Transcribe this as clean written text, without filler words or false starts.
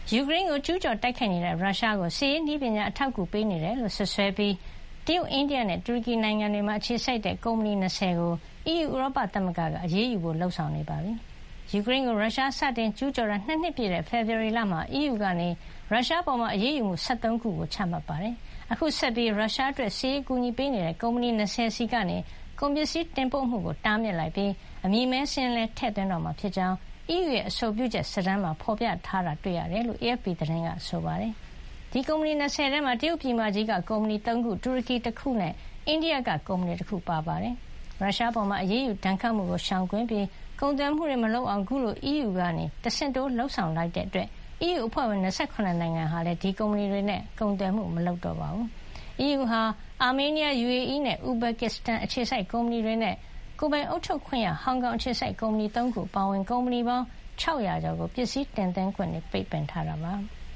ယူကရိန်းကိုကျူးကျော်တိုက်ခိုက်နေတဲ့ရုရှားကိုစစ်ရေးနည်းပညာအထောက်အကူပေးနေတယ်လို့စွပ်စွဲပြီးတရုတ်၊အိန္ဒိယနဲ့တူရကီနိုင်ငံတွေမှာအခြေစိုက်တဲ့ကုမ္ပဏီ20ကိုEU ဥရောပသမဂ္ဂကအရေးယူဖို့လုပ်ဆောင်နေပါပြီ။ယူကရိန်းကိုရုရှားစတင်ကျူးကျော်တာ2 နှစ်ပြည့်တဲ့ဖေဖေါ်ဝါရီလမှာ EU ကနေရုရှားပေါ်အရေးယူမှု13ခုကိုချမှတ်ပါတယ်။အခုဆက်ပြီးရုရှားအတွက်စစ်ရေးအကူအညီပေးနေတဲ့ကုမ္ပဏီ20ဆီကနေကုန်ပစ္စည်းတင်ပို့မှုကိုတားမြစ်လိုက်ပြီးအမည်မည်းစာရင်းလည်းထည့်သွင်းတော့မှာဖြစ်ကြောင်း EU ရဲ့အဆိုပြုချက်စာတမ်းမှာဖေါ်ပြထားတာတွေ့ရတယ်လို့ AFP သတင်းကဆိုပါတယ်။ဒီကုမ္ပဏီ20ထဲမှာတရုတ်ပြည်မကြီးကကုမ္ပဏီ3ခုတူရကီ1ခုနဲ့အိန္ဒိယကကုမ္ပဏီ1ခုပါပါတယ်။ရုရှားပေါ်အရေးယူဒဏ်ခတ်မှုကိုရှောင်ကွင်းပြီးကုန်သွယ်မှုတွေမလုပ်အောင်ခုလို EU ကနေတဆင့်တိုးလှုံ့ဆော်လိုက်တဲ့အတွက် EU အဖွဲ့ဝင်28နိုင်ငံဟာလည်းဒီကုမ္ပဏီတွေနဲ့ကုန်သွယ်မှုမလုပ်တော့ပါဘူး။ EU ဟာအာမေးနီးယား UAE နဲ့ဥဇဘက်ကစ္စတန်အခြေစိုက်ကုမ္ပဏီတွေနဲ့ကိုယ်ပိုင်အုပ်ချုပ်ခွင့်ရဟောင်ကောင်အခြေစိုက်ကုမ္ပဏီ3ခုအပါအဝင်ကုမ္ပဏီပေါင်း600ကျော်ကိုပစ္စည်းတင်သွင်းခွင့်ပိတ်ပင်ထားတာပါ။